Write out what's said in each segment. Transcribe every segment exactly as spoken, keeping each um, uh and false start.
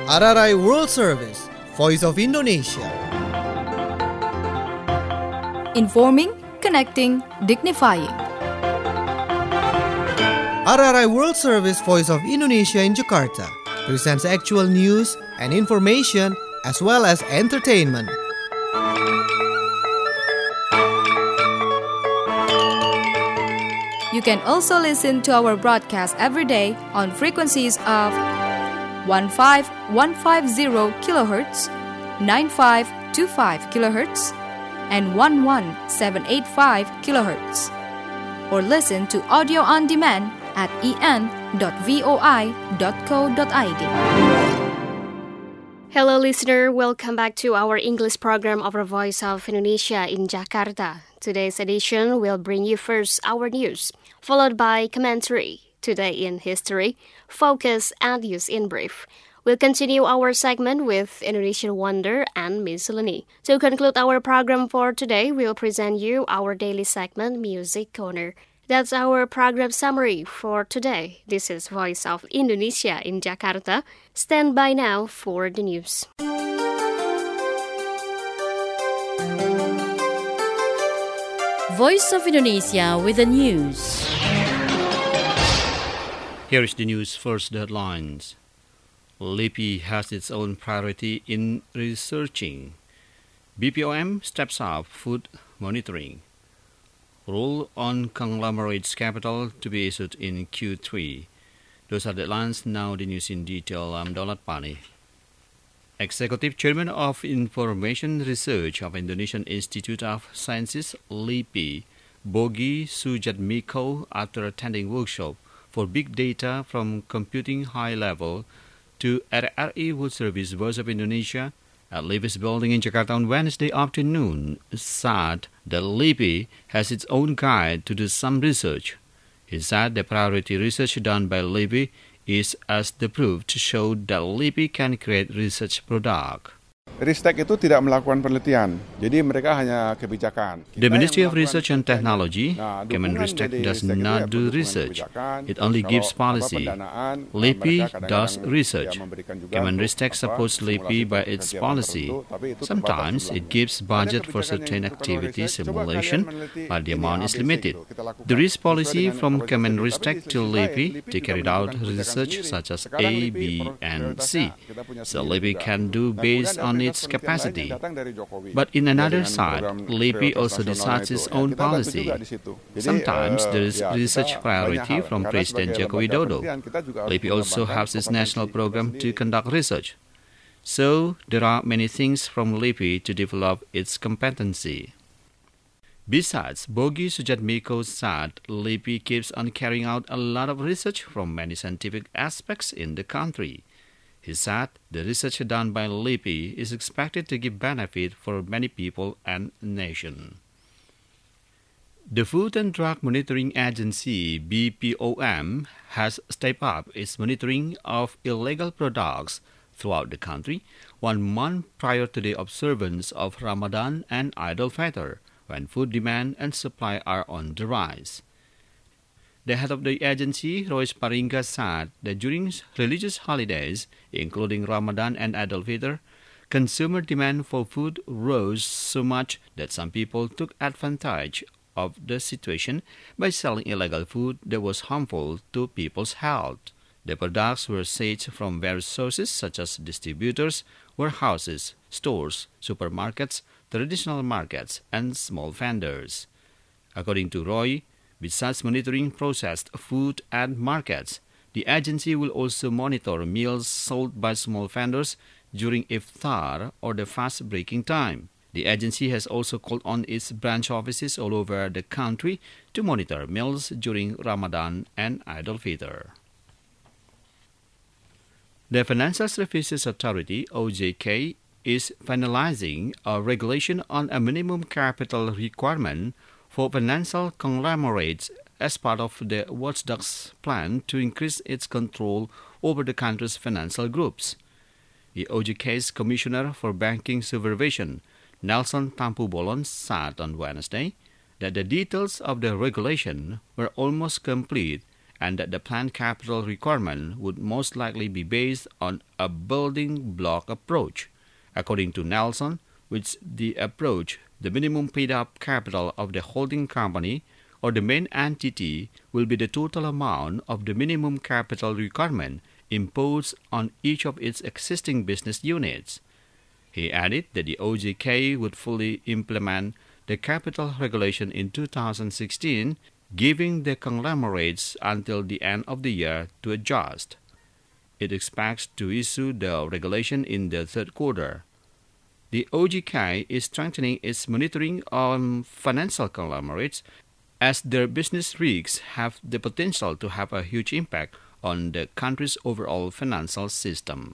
R R I World Service, Voice of Indonesia. Informing, connecting, dignifying. R R I World Service, Voice of Indonesia in Jakarta presents actual news and information as well as entertainment. You can also listen to our broadcast every day on frequencies of fifteen fifteen kilohertz, ninety-five twenty-five kilohertz, and eleven seven eighty-five kilohertz. Or listen to audio on demand at e n dot voi dot co dot i d. Hello listener, welcome back to our English program of the Voice of Indonesia in Jakarta. Today's edition will bring you first our news, followed by commentary, Today in History, Focus and News in Brief. We'll continue our segment with Indonesian Wonder and Miscellany. To conclude our program for today, we'll present you our daily segment, Music Corner. That's our program summary for today. This is Voice of Indonesia in Jakarta. Stand by now for the news. Voice of Indonesia with the news. Here is the news first headlines. LIPI has its own priority in researching. B P O M steps up food monitoring. Rule on conglomerates capital to be issued in Q three. Those are the headlines. Now the news in detail. I'm Dolat Pani. Executive Chairman of Information Research of Indonesian Institute of Sciences, LIPI, Bogi Sujatmiko, after attending workshop for big data from computing high level to R R I World Service Voice of Indonesia at LIPI's building in Jakarta on Wednesday afternoon, said that LIPI has its own guide to do some research. He said the priority research done by LIPI is as the proof to show that LIPI can create research product. Ristek itu tidak melakukan penelitian, jadi mereka hanya kebijakan. The Ministry of Research and Technology, Kemenristek, does not do research. It only gives policy. LIPI does research. Kemenristek supports LIPI by its policy. Sometimes it gives budget for certain activity simulation, but the amount is limited. There is policy from Kemenristek to LIPI to carry out research such as A, B, and C. So LIPI can do based on its capacity. But in another side, LIPI also decides its own policy. Sometimes there is research priority from President Joko Widodo. LIPI also has its national program to conduct research. So there are many things from LIPI to develop its competency. Besides, Bogi Sujatmiko said LIPI keeps on carrying out a lot of research from many scientific aspects in the country. He said the research done by LIPI is expected to give benefit for many people and nation. The Food and Drug Monitoring Agency, B P O M, has stepped up its monitoring of illegal products throughout the country one month prior to the observance of Ramadan and Eid al-Fitr, when food demand and supply are on the rise. The head of the agency, Royce Paringa, said that during religious holidays, including Ramadan and Eid al-Fitr, consumer demand for food rose so much that some people took advantage of the situation by selling illegal food that was harmful to people's health. The products were seized from various sources such as distributors, warehouses, stores, supermarkets, traditional markets, and small vendors. According to Roy, besides monitoring processed food and markets, the agency will also monitor meals sold by small vendors during iftar or the fast-breaking time. The agency has also called on its branch offices all over the country to monitor meals during Ramadan and Eid al-Fitr. The Financial Services Authority, O J K, is finalizing a regulation on a minimum capital requirement for financial conglomerates as part of the watchdog's plan to increase its control over the country's financial groups. The O J K's Commissioner for Banking Supervision, Nelson Tampu Bolon, said on Wednesday that the details of the regulation were almost complete and that the planned capital requirement would most likely be based on a building block approach. According to Nelson, with the approach, the minimum paid-up capital of the holding company or the main entity will be the total amount of the minimum capital requirement imposed on each of its existing business units. He added that the O J K would fully implement the capital regulation in two thousand sixteen, giving the conglomerates until the end of the year to adjust. It expects to issue the regulation in the third quarter. The O J K is strengthening its monitoring on financial conglomerates as their business risks have the potential to have a huge impact on the country's overall financial system.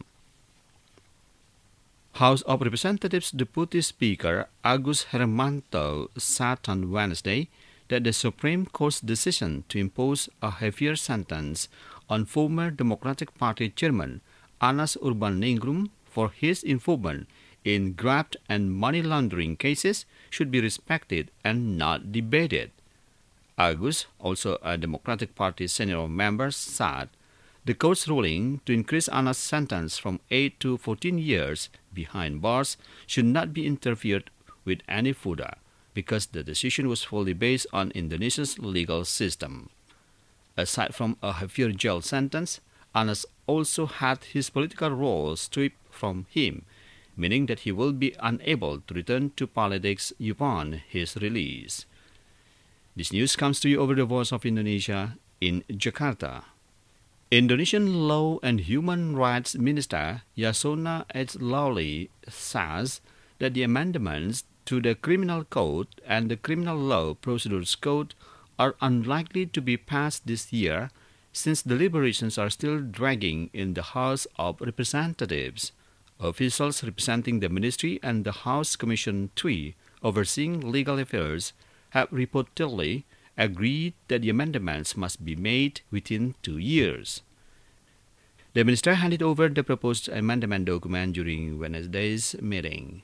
House of Representatives Deputy Speaker Agus Hermanto said on Wednesday that the Supreme Court's decision to impose a heavier sentence on former Democratic Party Chairman Anas Urbaningrum for his involvement in graft and money laundering cases should be respected and not debated. Agus, also a Democratic Party senior member, said the court's ruling to increase Anas' sentence from eight to fourteen years behind bars should not be interfered with any further, because the decision was fully based on Indonesia's legal system. Aside from a heavier jail sentence, Anas also had his political role stripped from him, meaning that he will be unable to return to politics upon his release. This news comes to you over the Voice of Indonesia in Jakarta. Indonesian Law and Human Rights Minister Yasona H. Lawli says that the amendments to the Criminal Code and the Criminal Law Procedures Code are unlikely to be passed this year since deliberations are still dragging in the House of Representatives. Officials representing the ministry and the House Commission three overseeing legal affairs have reportedly agreed that the amendments must be made within two years. The minister handed over the proposed amendment document during Wednesday's meeting.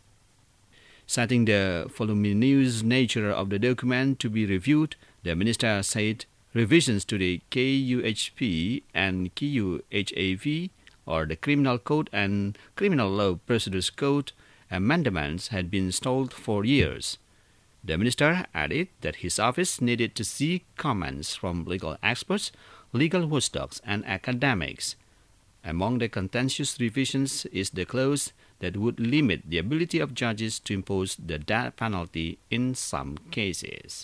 Citing the voluminous nature of the document to be reviewed, the minister said revisions to the K U H P and K U H A V, or the Criminal Code and Criminal Law Procedures Code, amendments had been stalled for years. The minister added that his office needed to seek comments from legal experts, legal watchdogs, and academics. Among the contentious revisions is the clause that would limit the ability of judges to impose the death penalty in some cases.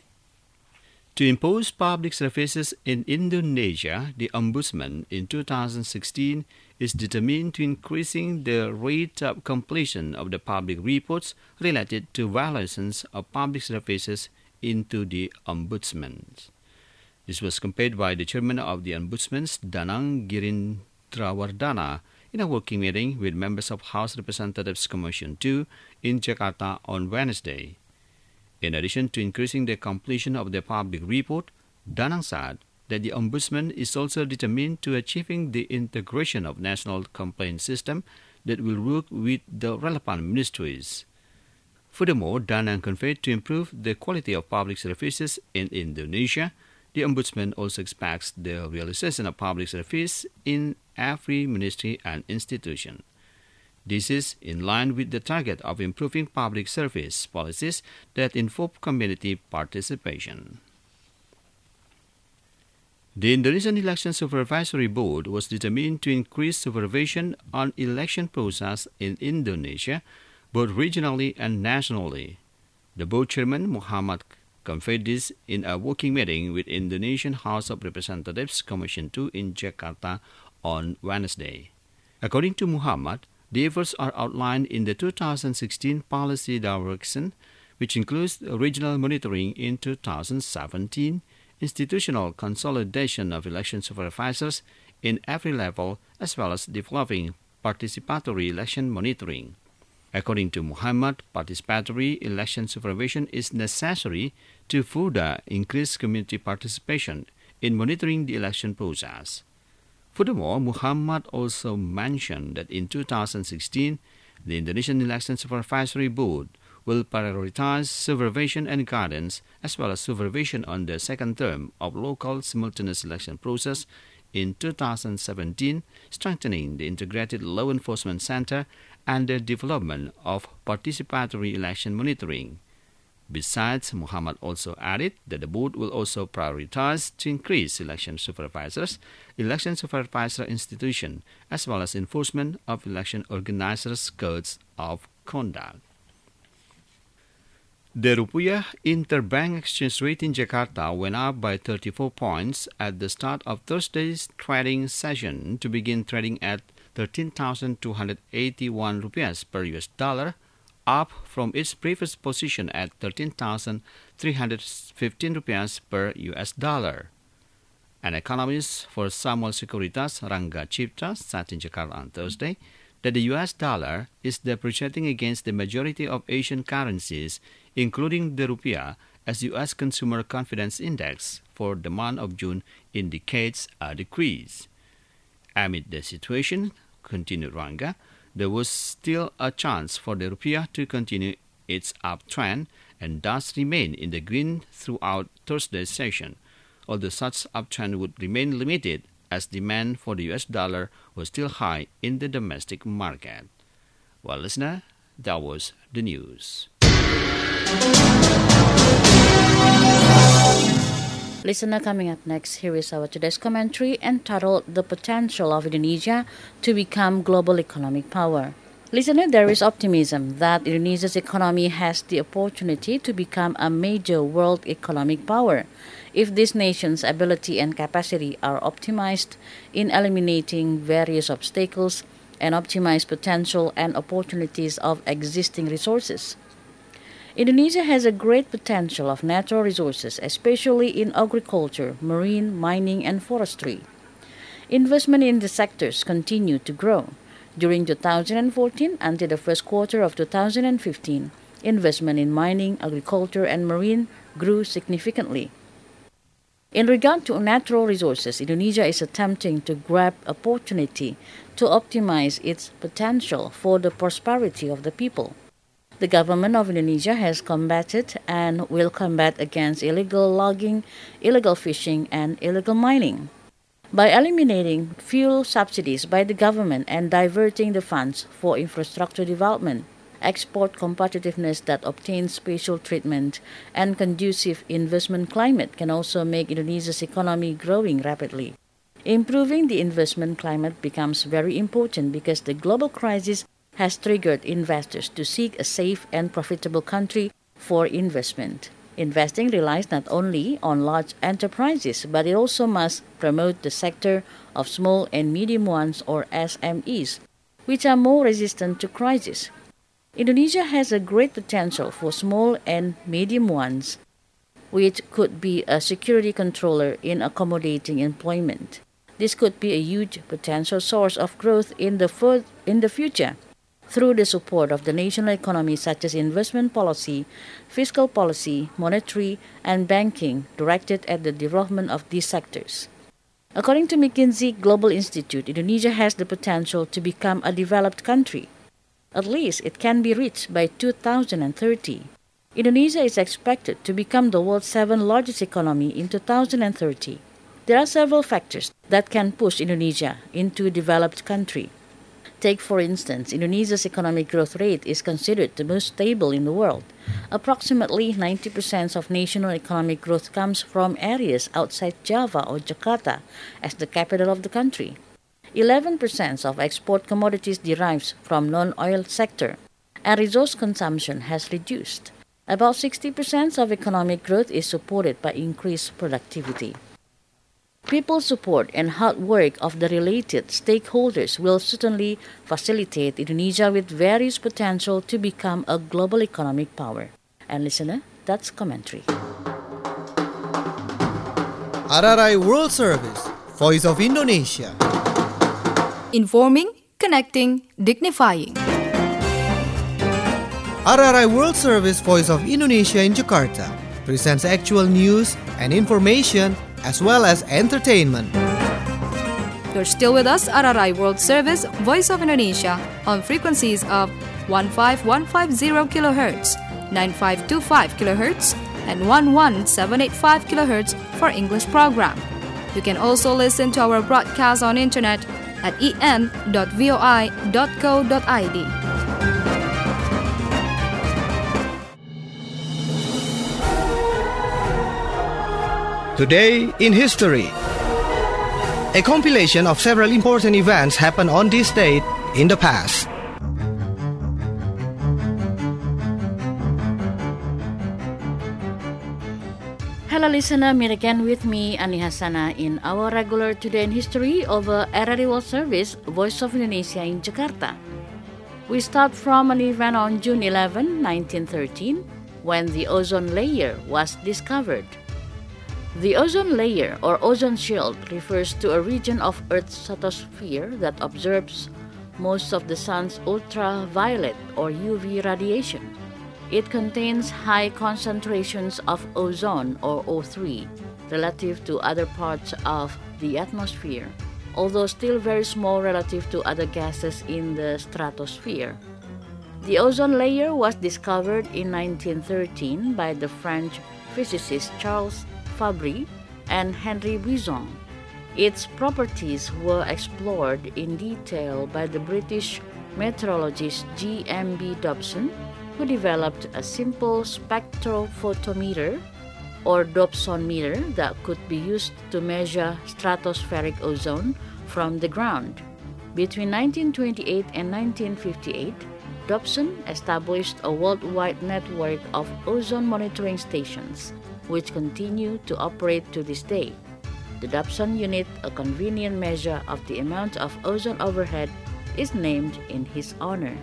To impose public services in Indonesia, the Ombudsman in two thousand sixteen is determined to increasing the rate of completion of the public reports related to violations of public services into the Ombudsman. This was compared by the chairman of the Ombudsman, Danang Girindrawardana, in a working meeting with members of House Representatives Commission two in Jakarta on Wednesday. In addition to increasing the completion of the public report, Danang said that the Ombudsman is also determined to achieving the integration of national complaint system that will work with the relevant ministries. Furthermore, Danang conveyed to improve the quality of public services in Indonesia, the Ombudsman also expects the realization of public service in every ministry and institution. This is in line with the target of improving public service policies that involve community participation. The Indonesian Election Supervisory Board was determined to increase supervision on election process in Indonesia, both regionally and nationally. The board chairman, Muhammad, conveyed this in a working meeting with Indonesian House of Representatives Commission two in Jakarta on Wednesday. According to Muhammad, the efforts are outlined in the two thousand sixteen policy direction, which includes regional monitoring in two thousand seventeen, institutional consolidation of election supervisors in every level, as well as developing participatory election monitoring. According to Muhammad, participatory election supervision is necessary to further increase community participation in monitoring the election process. Furthermore, Muhammad also mentioned that in two thousand sixteen, the Indonesian Election Supervisory Board will prioritize supervision and guidance as well as supervision on the second term of local simultaneous election process in two thousand seventeen, strengthening the integrated law enforcement center and the development of participatory election monitoring. Besides, Muhammad also added that the board will also prioritize to increase election supervisors, election supervisor institution, as well as enforcement of election organizers' codes of conduct. The Rupiah interbank exchange rate in Jakarta went up by thirty-four points at the start of Thursday's trading session to begin trading at thirteen thousand two hundred eighty-one rupiahs per U S dollar, up from its previous position at thirteen thousand three hundred fifteen rupiahs per U S dollar. An economist for Samuel Securitas, Rangga Cipta, said in Jakarta on Thursday that the U S dollar is depreciating against the majority of Asian currencies, including the rupiah, as U S Consumer Confidence Index for the month of June indicates a decrease. Amid the situation, continued Rangga, there was still a chance for the rupiah to continue its uptrend and thus remain in the green throughout Thursday's session, although such uptrend would remain limited as demand for the U S dollar was still high in the domestic market. Well, listener, that was the news. Listener, coming up next, here is our today's commentary entitled The Potential of Indonesia to Become Global Economic Power. Listener, there is optimism that Indonesia's economy has the opportunity to become a major world economic power if this nation's ability and capacity are optimized in eliminating various obstacles and optimize potential and opportunities of existing resources. Indonesia has a great potential of natural resources, especially in agriculture, marine, mining, and forestry. Investment in the sectors continue to grow. During two thousand fourteen until the first quarter of two thousand fifteen, investment in mining, agriculture, and marine grew significantly. In regard to natural resources, Indonesia is attempting to grab opportunity to optimize its potential for the prosperity of the people. The government of Indonesia has combated and will combat against illegal logging, illegal fishing, and illegal mining. By eliminating fuel subsidies by the government and diverting the funds for infrastructure development, export competitiveness that obtains special treatment, and conducive investment climate can also make Indonesia's economy growing rapidly. Improving the investment climate becomes very important because the global crisis has triggered investors to seek a safe and profitable country for investment. Investing relies not only on large enterprises, but it also must promote the sector of small and medium ones, or S M Es, which are more resistant to crisis. Indonesia has a great potential for small and medium ones, which could be a security controller in accommodating employment. This could be a huge potential source of growth in the, fur- in the future, through the support of the national economy such as investment policy, fiscal policy, monetary, and banking directed at the development of these sectors. According to McKinsey Global Institute, Indonesia has the potential to become a developed country. At least it can be reached by two thousand thirty. Indonesia is expected to become the world's seventh largest economy in two thousand thirty. There are several factors that can push Indonesia into a developed country. Take, for instance, Indonesia's economic growth rate is considered the most stable in the world. Approximately ninety percent of national economic growth comes from areas outside Java or Jakarta as the capital of the country. eleven percent of export commodities derives from non-oil sector, and resource consumption has reduced. About sixty percent of economic growth is supported by increased productivity. People's support and hard work of the related stakeholders will certainly facilitate Indonesia with various potential to become a global economic power. And listener, that's commentary. R R I World Service, Voice of Indonesia. Informing, connecting, dignifying. R R I World Service, Voice of Indonesia in Jakarta presents actual news and information as well as entertainment. You're still with us, R R I World Service, Voice of Indonesia, on frequencies of one five one five zero kilohertz, nine five two five kilohertz and one one seven eight five kilohertz for English program. You can also listen to our broadcast on internet at e n dot voi dot co dot i d. Today in History. A compilation of several important events happened on this date in the past. Hello listener, meet again with me, Ani Hassana, in our regular Today in History over R R I World Service, Voice of Indonesia in Jakarta. We start from an event on June eleventh, nineteen thirteen, when the ozone layer was discovered. The ozone layer or ozone shield refers to a region of Earth's stratosphere that absorbs most of the sun's ultraviolet or U V radiation. It contains high concentrations of ozone or O three relative to other parts of the atmosphere, although still very small relative to other gases in the stratosphere. The ozone layer was discovered in nineteen thirteen by the French physicist Charles Fabry and Henry Buisson. Its properties were explored in detail by the British meteorologist G M B Dobson, who developed a simple spectrophotometer or Dobsonometer that could be used to measure stratospheric ozone from the ground. Between nineteen twenty-eight and nineteen fifty-eight, Dobson established a worldwide network of ozone monitoring stations, which continue to operate to this day. The Dobson unit, a convenient measure of the amount of ozone overhead, is named in his honor.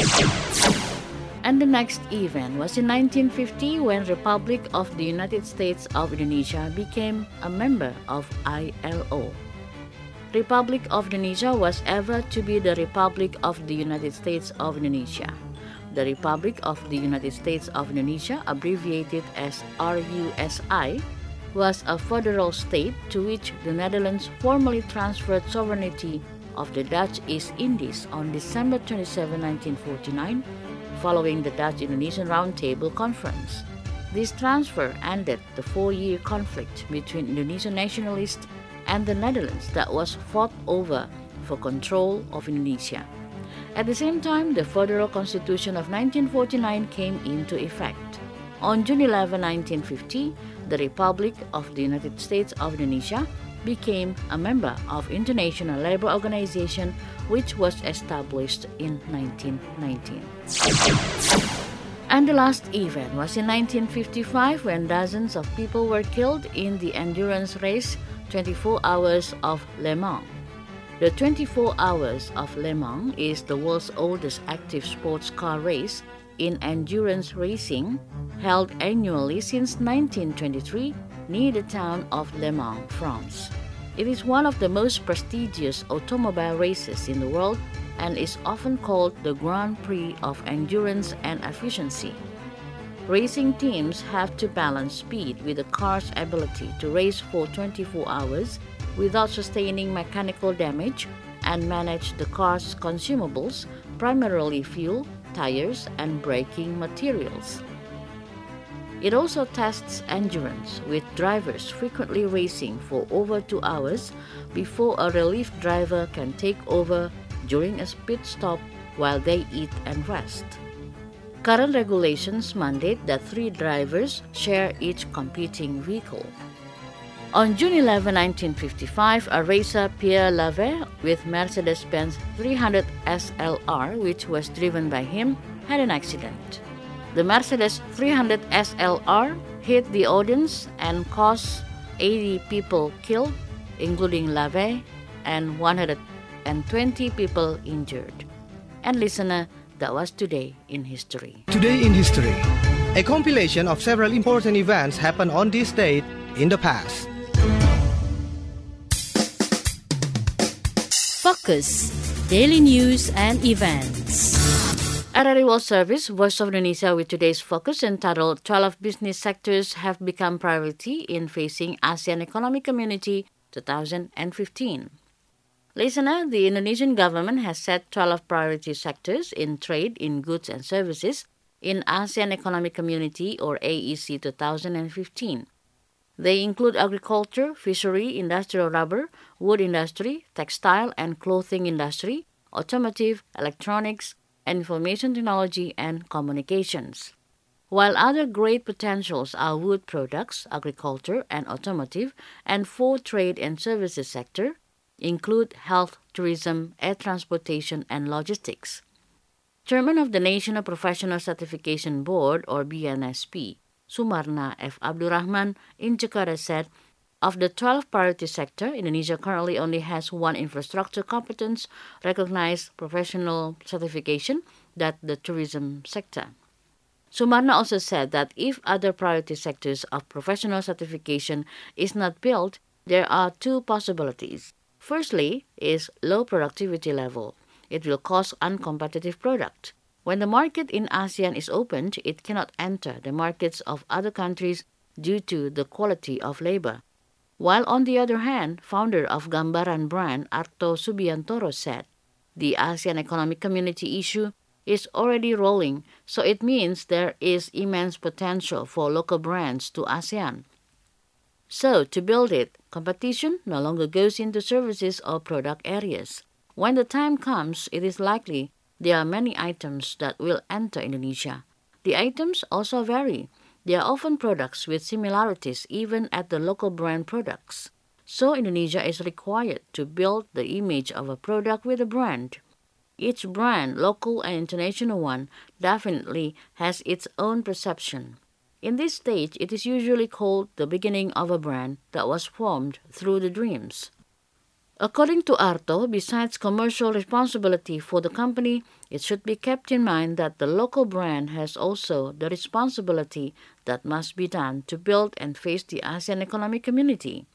And the next event was in nineteen fifty when Republic of the United States of Indonesia became a member of I L O. Republic of Indonesia was ever to be the Republic of the United States of Indonesia. The Republic of the United States of Indonesia, abbreviated as R U S I, was a federal state to which the Netherlands formally transferred sovereignty of the Dutch East Indies on December twenty-seventh, nineteen forty-nine, following the Dutch-Indonesian Roundtable Conference. This transfer ended the four-year conflict between Indonesian nationalists and the Netherlands that was fought over for control of Indonesia. At the same time, the Federal Constitution of nineteen forty-nine came into effect. On June eleventh, nineteen fifty, the Republic of the United States of Indonesia became a member of International Labour Organization, which was established in nineteen nineteen. And the last event was in nineteen fifty-five when dozens of people were killed in the endurance race twenty-four hours of Le Mans. The twenty-four hours of Le Mans is the world's oldest active sports car race in endurance racing, held annually since nineteen twenty-three near the town of Le Mans, France. It is one of the most prestigious automobile races in the world and is often called the Grand Prix of Endurance and Efficiency. Racing teams have to balance speed with the car's ability to race for twenty-four hours without sustaining mechanical damage and manage the car's consumables, primarily fuel, tires, and braking materials. It also tests endurance, with drivers frequently racing for over two hours before a relief driver can take over during a pit stop while they eat and rest. Current regulations mandate that three drivers share each competing vehicle. On June eleventh, nineteen fifty-five, a racer, Pierre Lave, with Mercedes-Benz three hundred S L R, which was driven by him, had an accident. The Mercedes three hundred S L R hit the audience and caused eighty people killed, including Lave, and one hundred twenty people injured. And listener, that was Today in History. Today in History. A compilation of several important events happened on this date in the past. Focus, daily news and events. R R I World Service, Voice of Indonesia, with today's focus entitled twelve Business Sectors Have Become Priority in Facing ASEAN Economic Community twenty fifteen. Listener, the Indonesian government has set twelve priority sectors in trade in goods and services in ASEAN Economic Community or A E C two thousand fifteen. They include agriculture, fishery, industrial rubber, wood industry, textile and clothing industry, automotive, electronics, information technology, and communications. While other great potentials are wood products, agriculture and automotive, and four trade and services sector, include health, tourism, air transportation, and logistics. Chairman of the National Professional Certification Board, or B N S P, Sumarna F. Abdurrahman in Jakarta said, of the twelve priority sector, Indonesia currently only has one infrastructure competence recognized professional certification, that the tourism sector. Sumarna also said that if other priority sectors of professional certification is not built, there are two possibilities. Firstly is low productivity level. It will cause uncompetitive product. When the market in ASEAN is opened, it cannot enter the markets of other countries due to the quality of labor. While on the other hand, founder of Gambaran brand, Arto Subiantoro said, the ASEAN Economic Community issue is already rolling, so it means there is immense potential for local brands to ASEAN. So, to build it, competition no longer goes into services or product areas. When the time comes, it is likely there are many items that will enter Indonesia. The items also vary. They are often products with similarities even at the local brand products. So Indonesia is required to build the image of a product with a brand. Each brand, local and international one, definitely has its own perception. In this stage, it is usually called the beginning of a brand that was formed through the dreams. According to Arto, besides commercial responsibility for the company, it should be kept in mind that the local brand has also the responsibility that must be done to build and face the ASEAN Economic Community.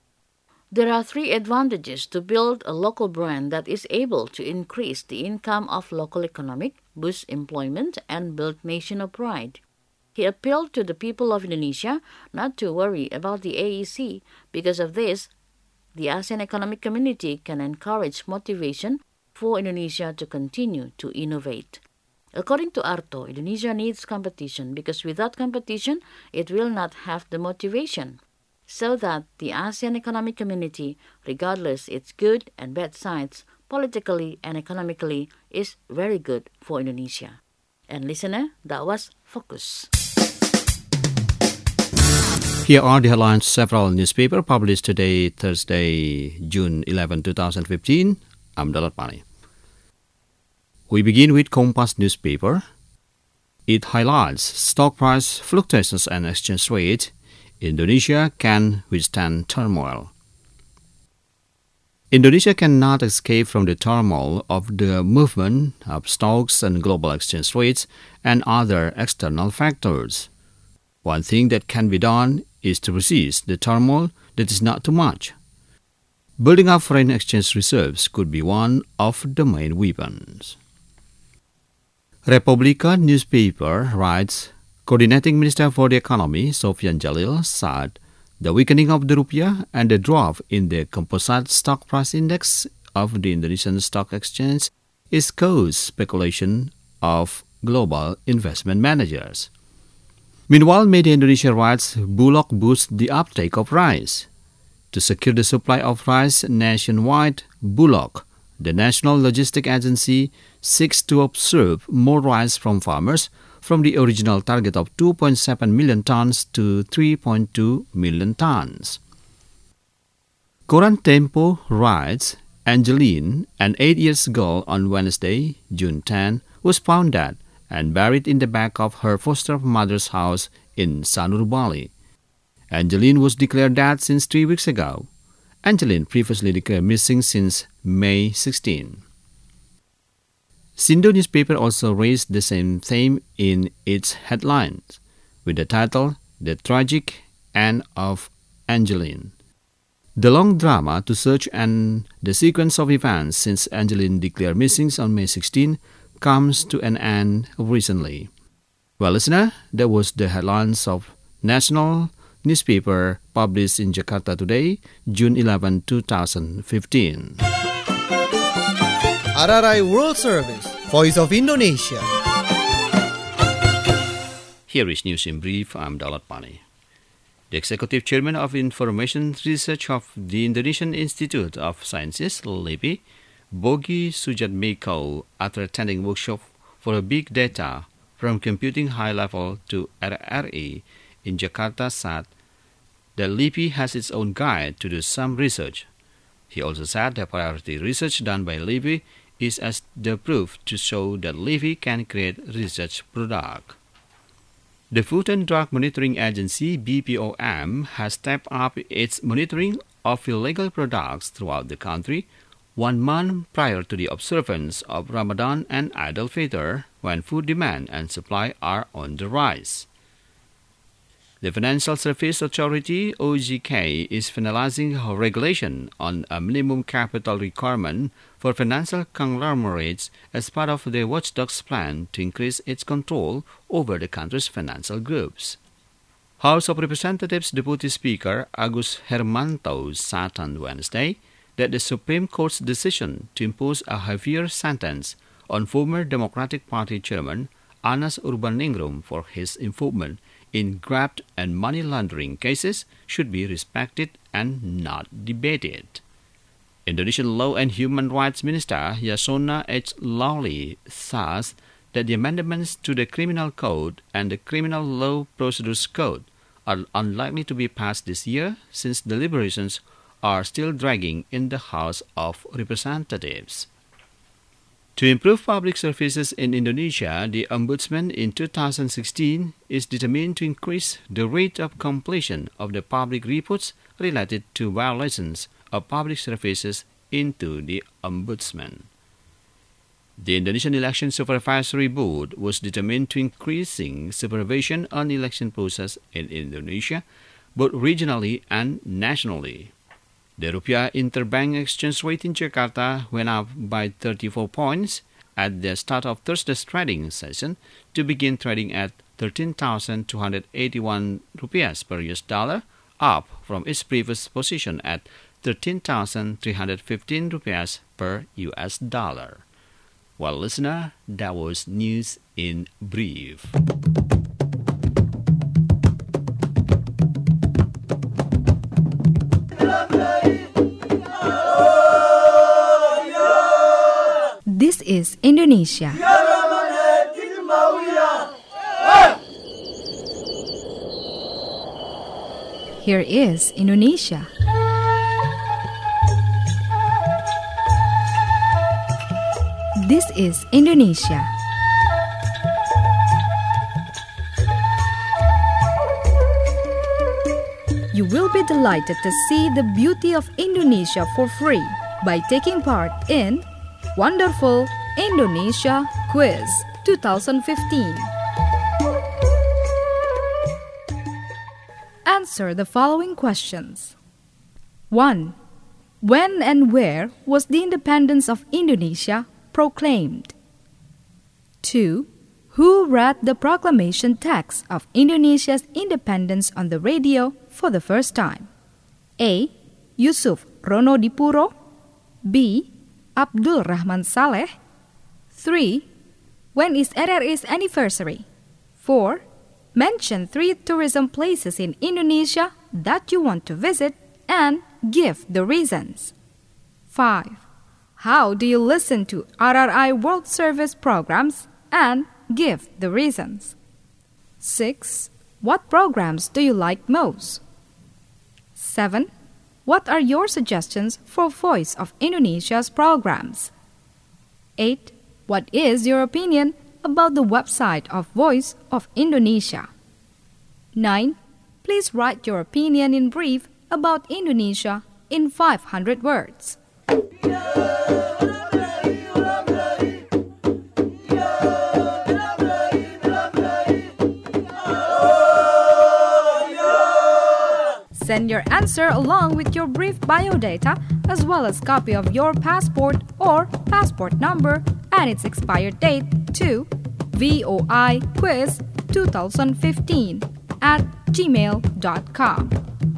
There are three advantages to build a local brand that is able to increase the income of local economic, boost employment, and build national pride. He appealed to the people of Indonesia not to worry about the A E C. Because of this, the ASEAN Economic Community can encourage motivation for Indonesia to continue to innovate. According to Arto, Indonesia needs competition because without competition, it will not have the motivation. So that the ASEAN Economic Community, regardless its good and bad sides, politically and economically, is very good for Indonesia. And listener, that was Focus. Here are the headlines of several newspapers published today, Thursday, June eleventh, twenty fifteen. I'm Dalat Pani. We begin with Kompas newspaper. It highlights stock price fluctuations and exchange rate. Indonesia can withstand turmoil. Indonesia cannot escape from the turmoil of the movement of stocks and global exchange rates and other external factors. One thing that can be done is to resist the turmoil that is not too much. Building up foreign exchange reserves could be one of the main weapons. Republika newspaper writes, Coordinating Minister for the Economy, Sofyan Jalil, said the weakening of the rupiah and the drop in the composite stock price index of the Indonesian Stock Exchange is cause speculation of global investment managers. Meanwhile, Media Indonesia writes, Bulog boosts the uptake of rice. To secure the supply of rice nationwide, Bulog, the National Logistic Agency, seeks to absorb more rice from farmers from the original target of two point seven million tons to three point two million tons. Koran Tempo writes, Angeline, an eight-year-old girl on Wednesday, June tenth, was found dead and buried in the back of her foster mother's house in Sanur, Bali. Angeline was declared dead since three weeks ago. Angeline previously declared missing since May sixteenth. Sindo newspaper also raised the same theme in its headlines, with the title, The Tragic End of Angeline. The long drama to search and the sequence of events since Angeline declared missing on May sixteenth comes to an end recently. Well, listener, that was the headlines of National newspaper published in Jakarta today, June eleventh, twenty fifteen. R R I World Service, Voice of Indonesia. Here is news in brief. I'm Dalat Pani. The executive chairman of Information Research of the Indonesian Institute of Sciences, LIPI, Bogi Sujatmiko, after attending workshop for big data from computing high level to R R I in Jakarta, said that LIPI has its own guide to do some research. He also said that priority research done by LIPI is as the proof to show that LIPI can create research product. The Food and Drug Monitoring Agency, B P O M, has stepped up its monitoring of illegal products throughout the country one month prior to the observance of Ramadan and Eid al-Fitr, when food demand and supply are on the rise. The Financial Services Authority, O J K, is finalizing a regulation on a minimum capital requirement for financial conglomerates as part of the watchdog's plan to increase its control over the country's financial groups. House of Representatives Deputy Speaker Agus Hermanto said on Wednesday that the Supreme Court's decision to impose a heavier sentence on former Democratic Party Chairman Anas Urbaningrum for his involvement in graft and money laundering cases should be respected and not debated. Indonesian Law and Human Rights Minister Yasona H. Lawli says that the amendments to the Criminal Code and the Criminal Law Procedures Code are unlikely to be passed this year since deliberations are still dragging in the House of Representatives. To improve public services in Indonesia, the Ombudsman in two thousand sixteen is determined to increase the rate of completion of the public reports related to violations of public services into the Ombudsman. The Indonesian Election Supervisory Board was determined to increasing supervision on the election process in Indonesia, both regionally and nationally. The Rupiah Interbank Exchange Rate in Jakarta went up by thirty-four points at the start of Thursday's trading session to begin trading at thirteen thousand two hundred eighty-one rupiahs per U S dollar, up from its previous position at thirteen thousand three hundred fifteen rupiahs per U S dollar. Well, listener, that was news in brief. This is Indonesia. Here is Indonesia. This is Indonesia. You will be delighted to see the beauty of Indonesia for free by taking part in Wonderful Indonesia Quiz twenty fifteen. Answer the following questions. one. When and where was the independence of Indonesia proclaimed? two. Who read the proclamation text of Indonesia's independence on the radio for the first time? A. Yusuf Ronodipuro. B. Abdul Rahman Saleh. three. When is R R I's anniversary? four. Mention three tourism places in Indonesia that you want to visit and give the reasons. five. How do you listen to R R I World Service programs and give the reasons? six. What programs do you like most? seven. What are your suggestions for Voice of Indonesia's programs? eight. What is your opinion about the website of Voice of Indonesia? nine. Please write your opinion in brief about Indonesia in five hundred words. Send your answer along with your brief biodata as well as copy of your passport or passport number and its expired date to voiquiz twenty fifteen at gmail dot com.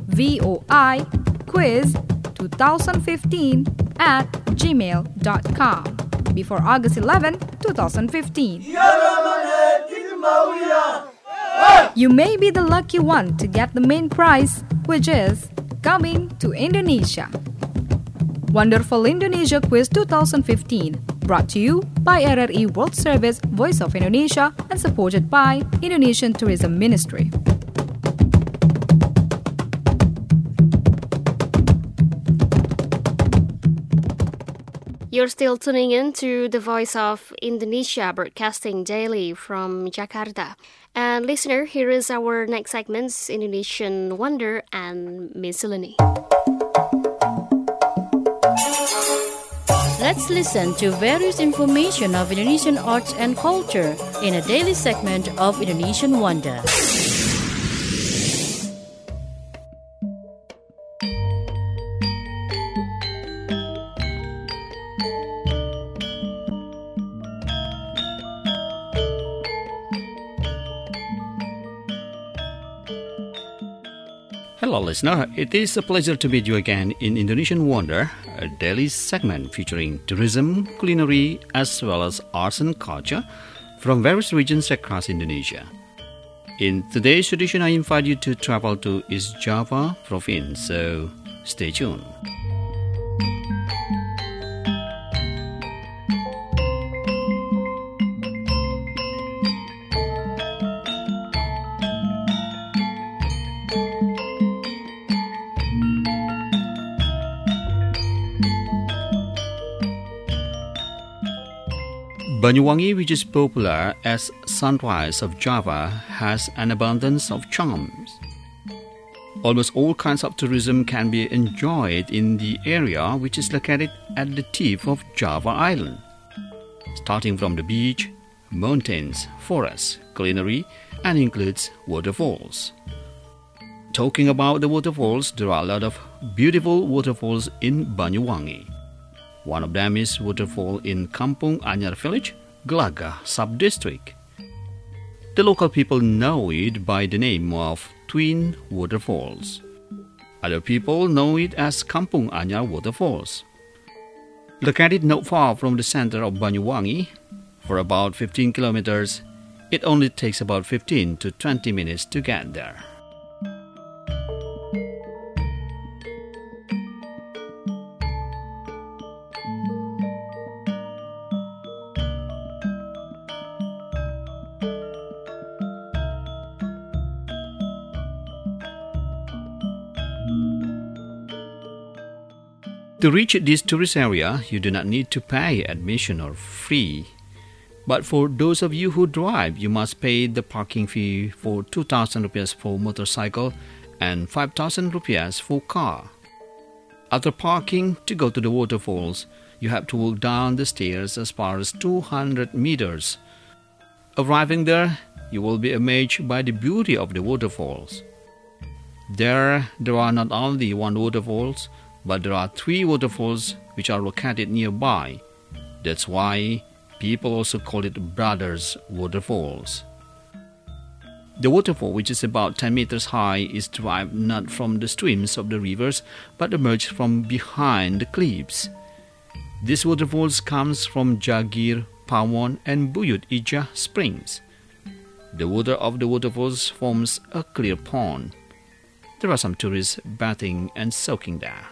voiquiz twenty fifteen at gmail dot com before August eleventh, twenty fifteen. You may be the lucky one to get the main prize, which is coming to Indonesia. Wonderful Indonesia Quiz twenty fifteen, brought to you by R R I World Service Voice of Indonesia and supported by Indonesian Tourism Ministry. You're still tuning in to the Voice of Indonesia, broadcasting daily from Jakarta. And listener, here is our next segments, Indonesian Wonder and Miscellany. Let's listen to various information of Indonesian arts and culture in a daily segment of Indonesian Wonder. Hello listener, it is a pleasure to meet you again in Indonesian Wonder, a daily segment featuring tourism, culinary, as well as arts and culture from various regions across Indonesia. In today's edition, I invite you to travel to East Java province, so stay tuned. Banyuwangi, which is popular as sunrise of Java, has an abundance of charms. Almost all kinds of tourism can be enjoyed in the area, which is located at the tip of Java Island, starting from the beach, mountains, forests, culinary, and includes waterfalls. Talking about the waterfalls, there are a lot of beautiful waterfalls in Banyuwangi. One of them is waterfall in Kampung Anyar village, Glaga sub-district. The local people know it by the name of Twin Waterfalls. Other people know it as Kampung Anyar Waterfalls. Located not far from the center of Banyuwangi, for about fifteen kilometers, it only takes about fifteen to twenty minutes to get there. To reach this tourist area, you do not need to pay admission or fee. But for those of you who drive, you must pay the parking fee for two thousand rupiahs for motorcycle and five thousand rupiahs for car. After parking, to go to the waterfalls, you have to walk down the stairs as far as two hundred meters. Arriving there, you will be amazed by the beauty of the waterfalls. There, there are not only one waterfalls, but there are three waterfalls which are located nearby. That's why people also call it Brothers Waterfalls. The waterfall, which is about ten meters high, is derived not from the streams of the rivers, but emerged from behind the cliffs. These waterfalls comes from Jagir, Pawon, and Buyut Ija springs. The water of the waterfalls forms a clear pond. There are some tourists bathing and soaking there.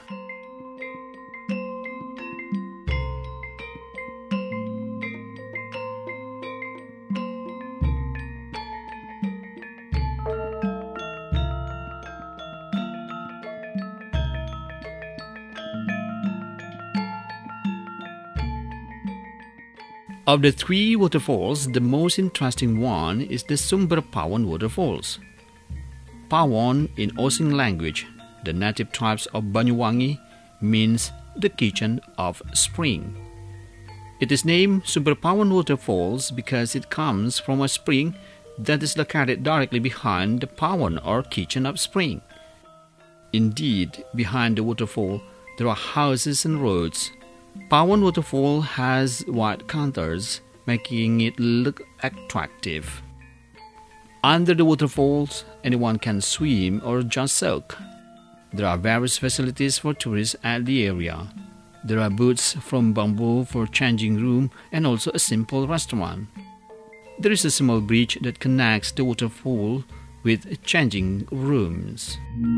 Of the three waterfalls, the most interesting one is the Sumber Pawon Waterfalls. Pawon in Osing language, the native tribes of Banyuwangi, means the kitchen of spring. It is named Sumber Pawon Waterfalls because it comes from a spring that is located directly behind the pawon or kitchen of spring. Indeed, behind the waterfall, there are houses and roads. Pawon Waterfall has white counters, making it look attractive. Under the waterfalls, anyone can swim or just soak. There are various facilities for tourists at the area. There are booths from bamboo for changing room and also a simple restaurant. There is a small bridge that connects the waterfall with changing rooms.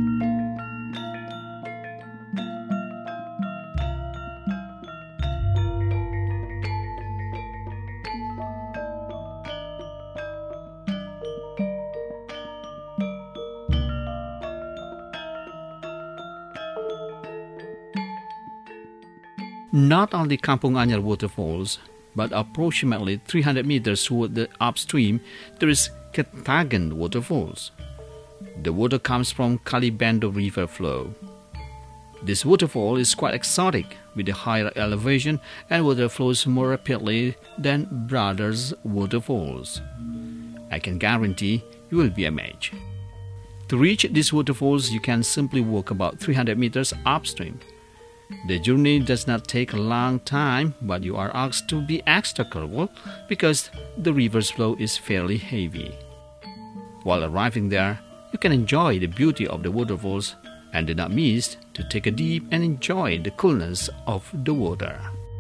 Not only Kampung Anyar waterfalls, but approximately three hundred meters toward the upstream, there is Ketagan waterfalls. The water comes from Kalibendo River flow. This waterfall is quite exotic with a higher elevation and water flows more rapidly than Brothers waterfalls. I can guarantee you will be amazed. To reach these waterfalls, you can simply walk about three hundred meters upstream. The journey does not take a long time, but you are asked to be extra careful because the river's flow is fairly heavy. While arriving there, you can enjoy the beauty of the waterfalls and do not miss to take a dip and enjoy the coolness of the water.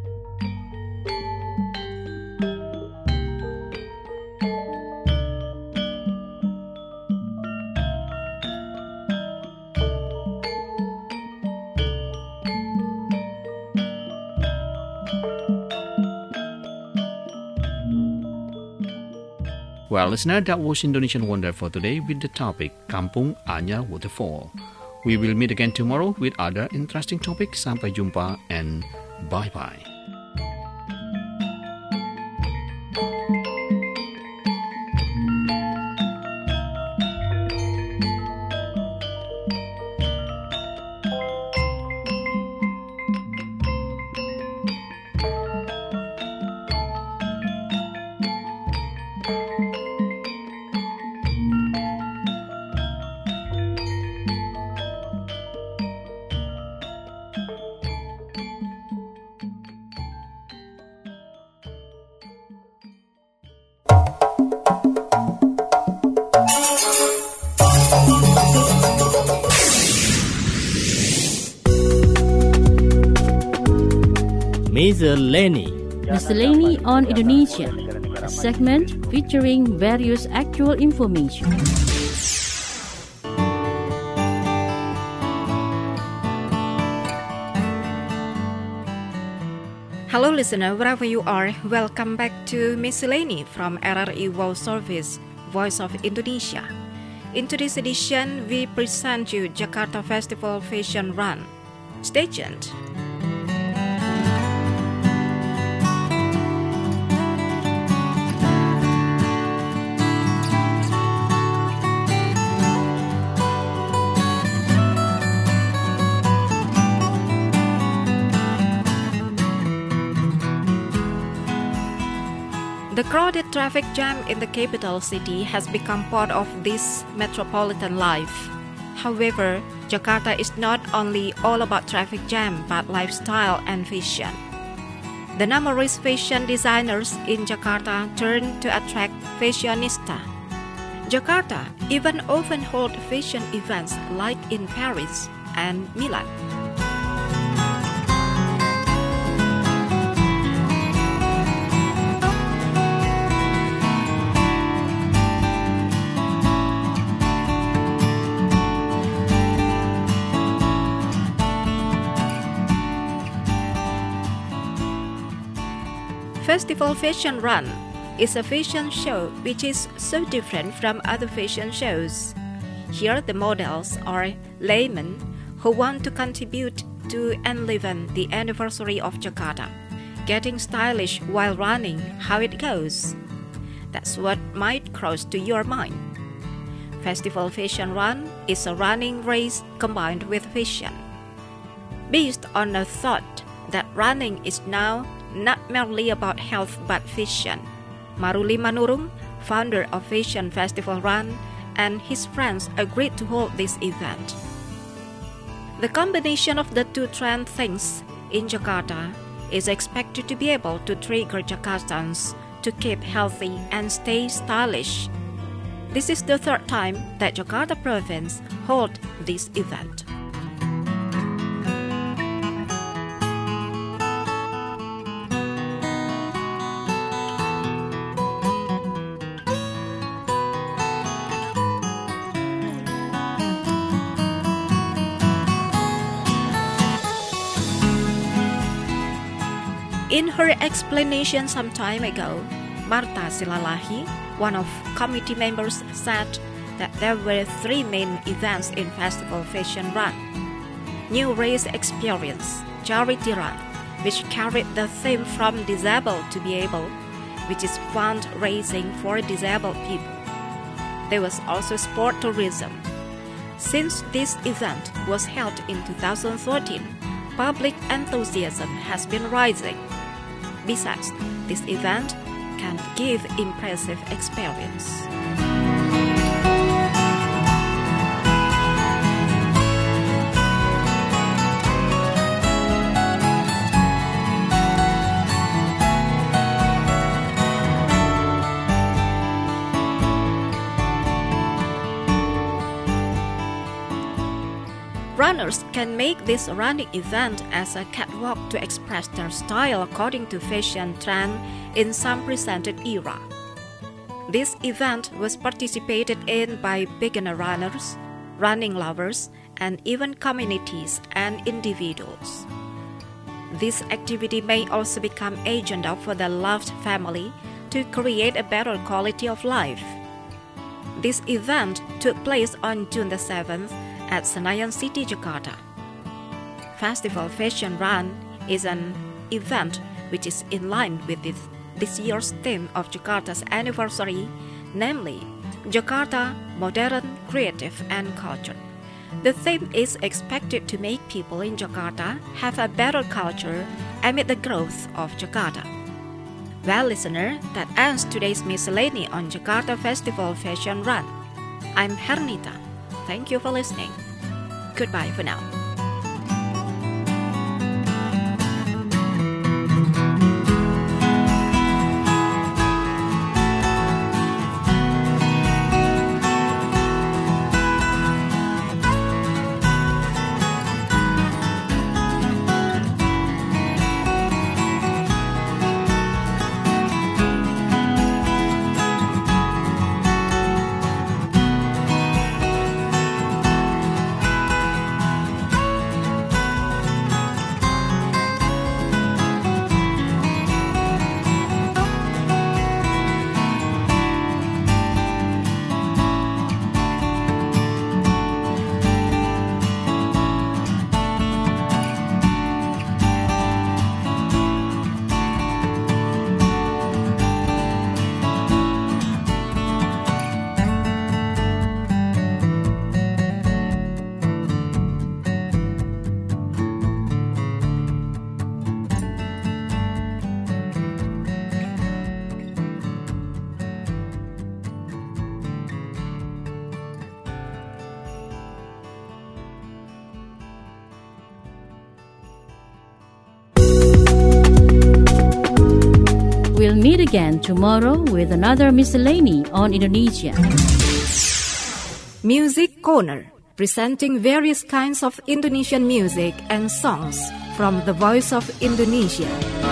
Well, listener, that was Indonesian Wonder for today with the topic Kampung Anyar Waterfall. We will meet again tomorrow with other interesting topics. Sampai jumpa and bye-bye. Miscellany. Miscellany on Indonesia, a segment featuring various actual information. Hello listener, wherever you are, welcome back to Miscellany from R R I World Service, Voice of Indonesia. In today's edition, we present you Jakarta Festival Fashion Run. Stay tuned. The crowded traffic jam in the capital city has become part of this metropolitan life. However, Jakarta is not only all about traffic jam but lifestyle and fashion. The numerous fashion designers in Jakarta turn to attract fashionista. Jakarta even often hold fashion events like in Paris and Milan. Festival Fashion Run is a fashion show which is so different from other fashion shows. Here the models are laymen who want to contribute to enliven the anniversary of Jakarta, getting stylish while running. How it goes? That's what might cross to your mind. Festival Fashion Run is a running race combined with fashion. Based on the thought that running is now not merely about health but fashion, Maruli Manurung, founder of Fashion Festival Run, and his friends agreed to hold this event. The combination of the two trend things in Jakarta is expected to be able to trigger Jakartans to keep healthy and stay stylish. This is the third time that Jakarta province hold this event. In her explanation some time ago, Marta Silalahi, one of committee members, said that there were three main events in Festival Fashion Run. New Race Experience, Charity Run, which carried the theme From Disabled to Be Able, which is fundraising for disabled people. There was also sport tourism. Since this event was held in two thousand thirteen, public enthusiasm has been rising. Besides, this event can give impressive experience. Runners can make this running event as a catwalk to express their style according to fashion trend in some presented era. This event was participated in by beginner runners, running lovers, and even communities and individuals. This activity may also become agenda for the loved family to create a better quality of life. This event took place on June the seventh at Senayan City, Jakarta. Festival Fashion Run is an event which is in line with this, this year's theme of Jakarta's anniversary, namely Jakarta, Modern, Creative and Culture. The theme is expected to make people in Jakarta have a better culture amid the growth of Jakarta. Well, listener, that ends today's miscellany on Jakarta Festival Fashion Run. I'm Hernita. Thank you for listening. Goodbye for now. We'll meet again tomorrow with another miscellany on Indonesia. Music Corner, presenting various kinds of Indonesian music and songs from the Voice of Indonesia.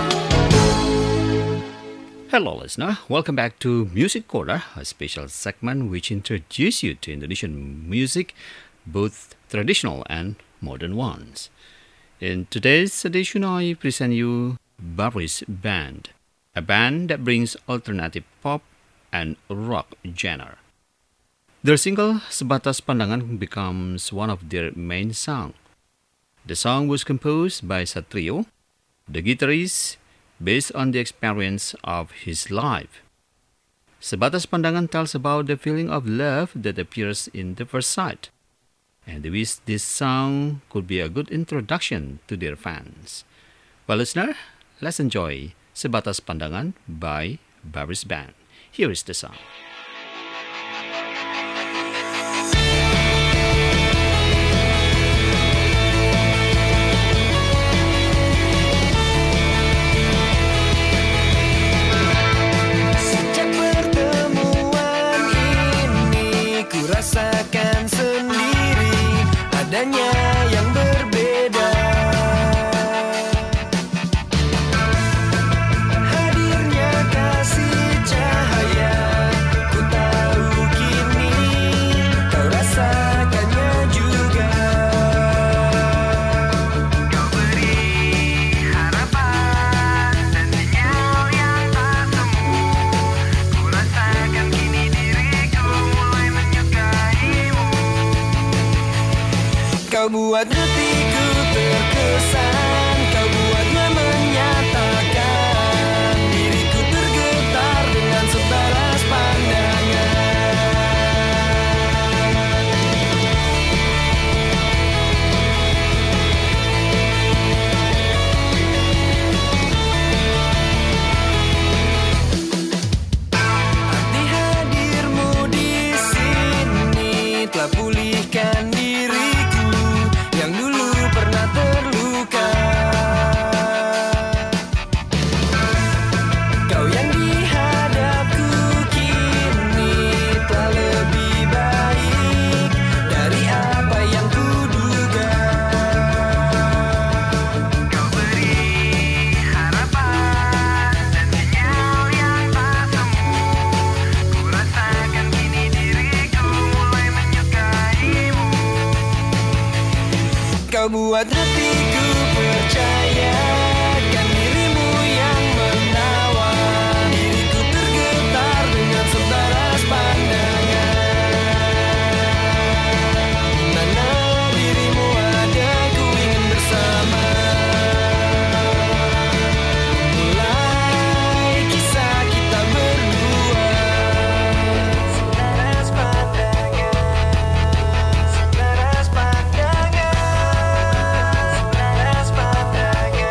Hello, listener. Welcome back to Music Corner, a special segment which introduces you to Indonesian music, both traditional and modern ones. In today's edition, I present you Baris Band, a band that brings alternative pop and rock genre. Their single Sebatas Pandangan becomes one of their main songs. The song was composed by Satrio, the guitarist, based on the experience of his life. Sebatas Pandangan tells about the feeling of love that appears in the first sight, and they wish this song could be a good introduction to their fans. Well, listener, let's enjoy Sebatas Pandangan by Baris Band. Here is the song. Sejak pertemuan ini ku rasakan sendiri adanya yang berbeda. Hadirnya kasih cahaya, ku tahu kini kau rasakannya juga. Kau beri harapan Kau buat hatiku terkesan, kau buatnya menyatakan diriku tergetar dengan sebalas pandangan. Arti hadirmu di sini telah pulihkan diriku yang dulu pernah terluka. Kau yang di hadapku kini telah lebih baik dari apa yang kuduga. Kau beri harapan dan sinyal yang tak semu. Ku rasakan kini diriku mulai menyukaimu. Kau buat hatiku percaya kan dirimu yang menawan. Diriku tergetar dengan sebalas pandangan. Di mana dirimu ada, ku ingin bersama. Mulai kisah kita berdua. Selaras pandangan, selaras pandangan, selaras pandangan.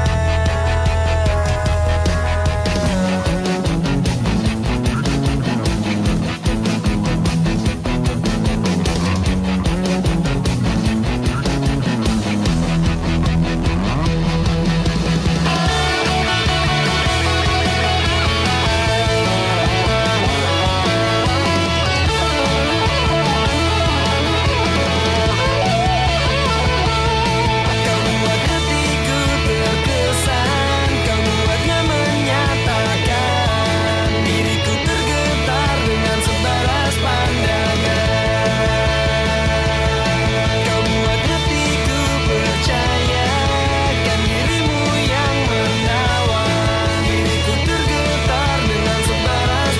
Kau buat hatiku terkesan, kau buatnya menyatakan diriku tergetar dengan sebalas pandangan. Kau buat hatiku percaya kan dirimu yang menawan. Diriku tergetar dengan sebalas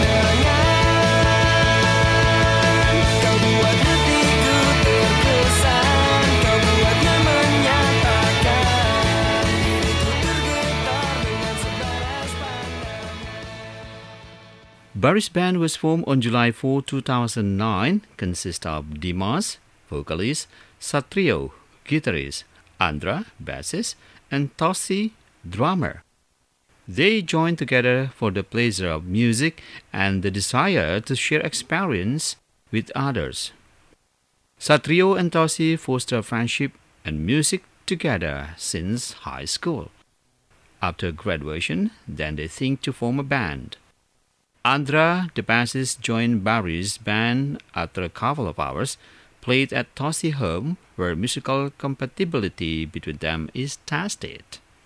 pandangan. Kau buat hatiku terkesan, kau buatnya menyatakan diriku tergetar dengan sebalas pandangan. Barry's band was formed on July fourth, two thousand nine, consists of Dimas, vocalist, Satrio, guitarist, Andra, bassist, and Tossi, drummer. They joined together for the pleasure of music and the desire to share experience with others. Satrio and Tossi foster friendship and music together since high school. After graduation, then they think to form a band. Andra, the bassist, joined Barry's band after a couple of hours, played at Tossi home, where musical compatibility between them is tested.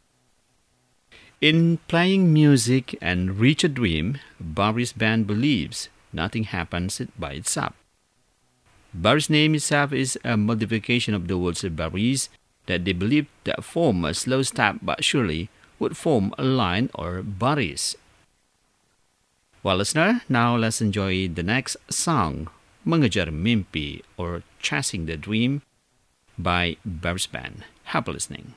In playing music and reach a dream, Barry's band believes nothing happens by itself. Barry's name itself is a modification of the words Barry's that they believed that form a slow step but surely would form a line or Barry's. Well, listener, now let's enjoy the next song, Mengejar Mimpi or Chasing the Dream by Barry's band. Happy listening.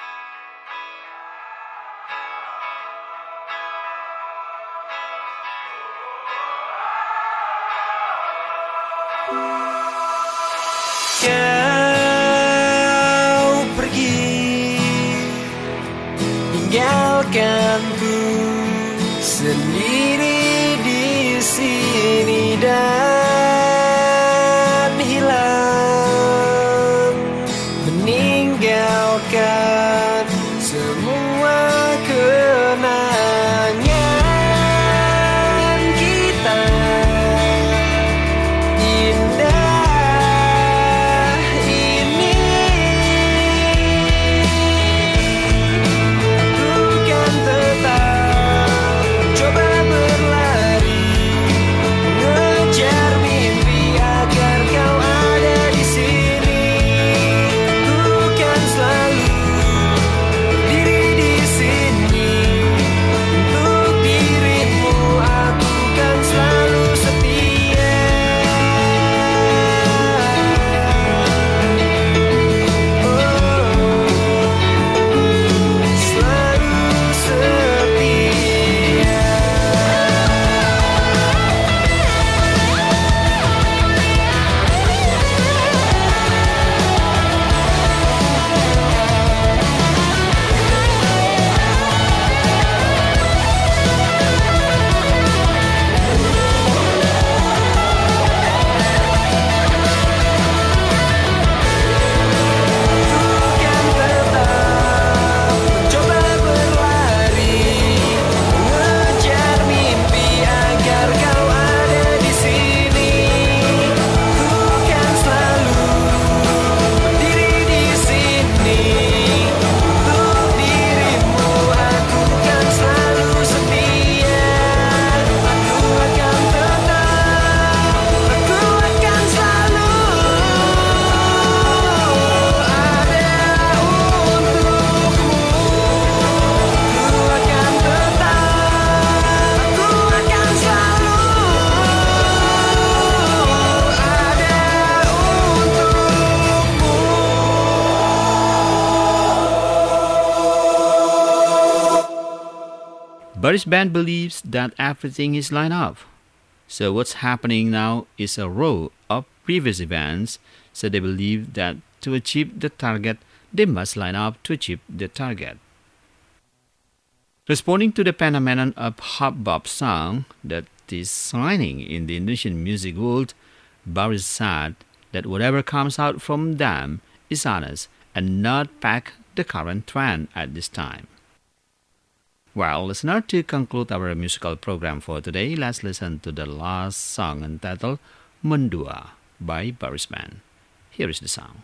Kau pergi tinggalkanku sendiri di sini dan hilang, meninggalkan semua kenangan kita indah ini. Bukan tetap coba berlari mengejar mimpi agar kau ada di sini. Bukan selalu Barry's band believes that everything is lined up. So what's happening now is a row of previous events, so they believe that to achieve the target, they must line up to achieve the target. Responding to the phenomenon of hop-bop song that is signing in the Indonesian music world, Barry said that whatever comes out from them is honest and not back the current trend at this time. Well, listener, to conclude our musical program for today, let's listen to the last song entitled Mendua by Barry's band. Here is the song.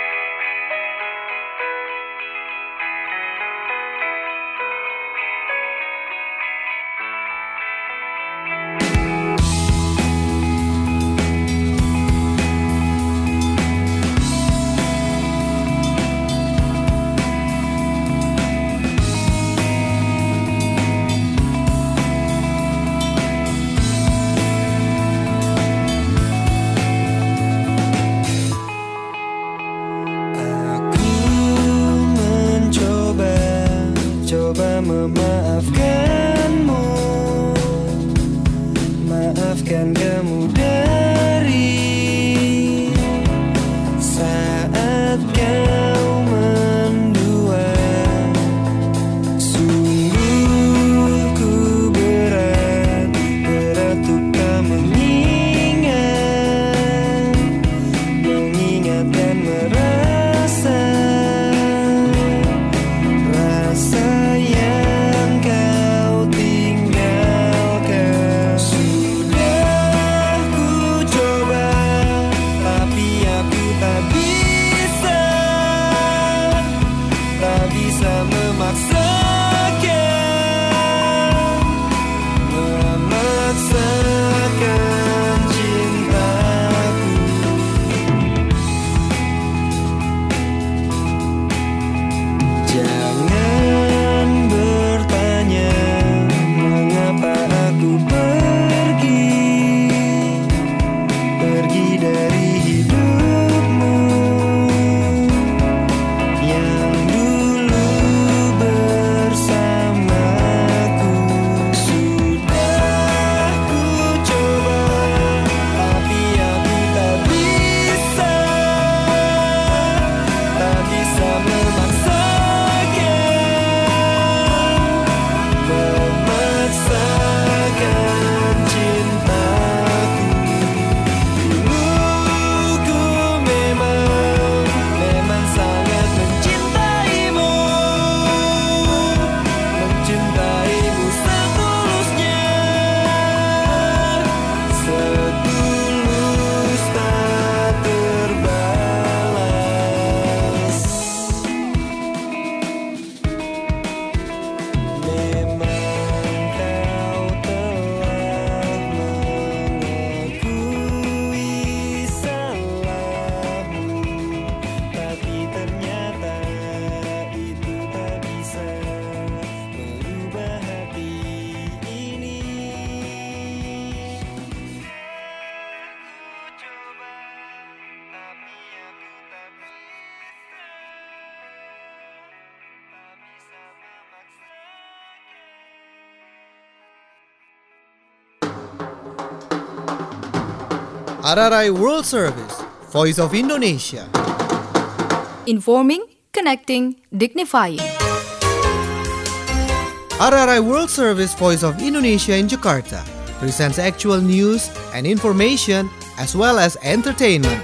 R R I World Service, Voice of Indonesia. Informing, connecting, dignifying. R R I World Service, Voice of Indonesia in Jakarta presents actual news and information as well as entertainment.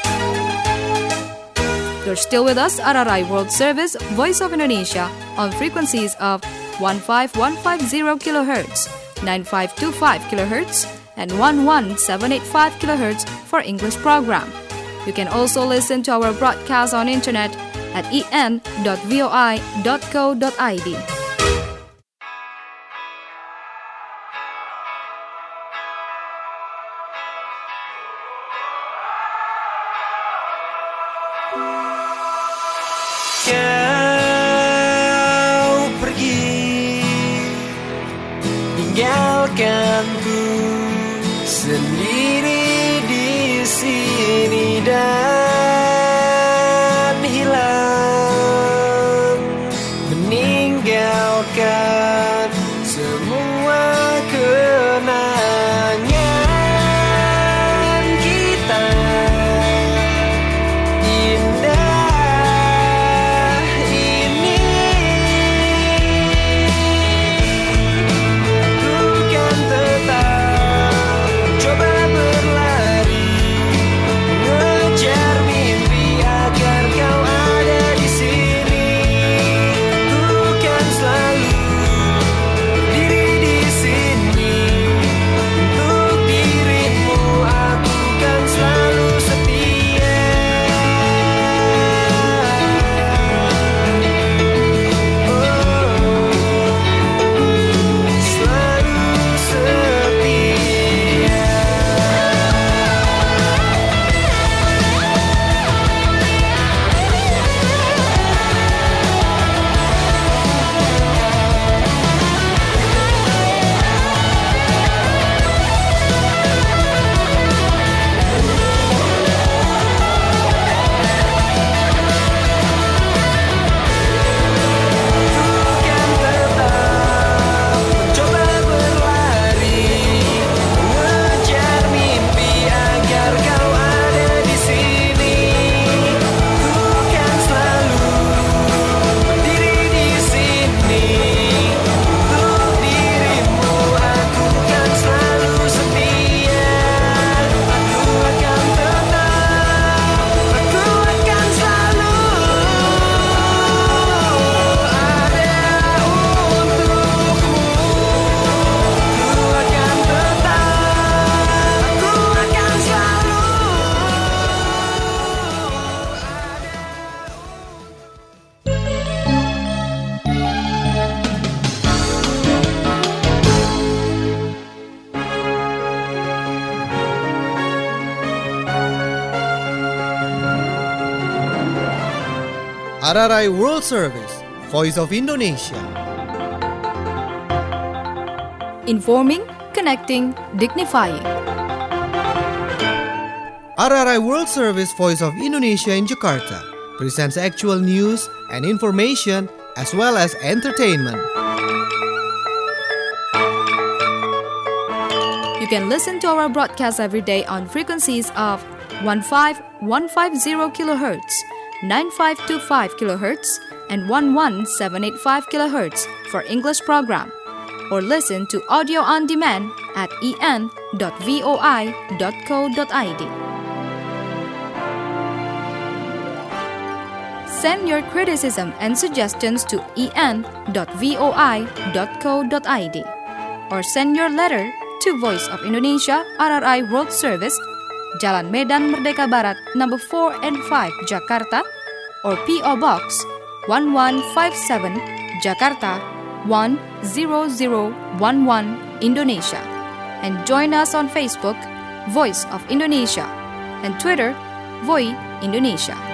You're still with us, R R I World Service, Voice of Indonesia, on frequencies of one five one five zero kilohertz, nine five two five kilohertz, and one one seven eight five kilohertz for English program. You can also listen to our broadcast on internet at e n dot voi dot co dot i d. Kau pergi, tinggalkanku sendiri di sini dan hilang, meninggalkan semua. R R I World Service, Voice of Indonesia. Informing, connecting, dignifying. R R I World Service, Voice of Indonesia in Jakarta presents actual news and information as well as entertainment. You can listen to our broadcast every day on frequencies of fifteen fifty kilohertz, ninety-five twenty-five kilohertz, and eleven seven eighty-five kilohertz for English program. Or listen to audio on demand at e n dot voi dot co dot i d. Send your criticism and suggestions to e n dot voi dot co dot i d or send your letter to Voice of Indonesia R R I World Service, Jalan Medan Merdeka Barat, number four and five, Jakarta, or P O Box one one five seven, Jakarta one zero zero one one, Indonesia. And join us on Facebook, Voice of Indonesia, and Twitter, Voi Indonesia.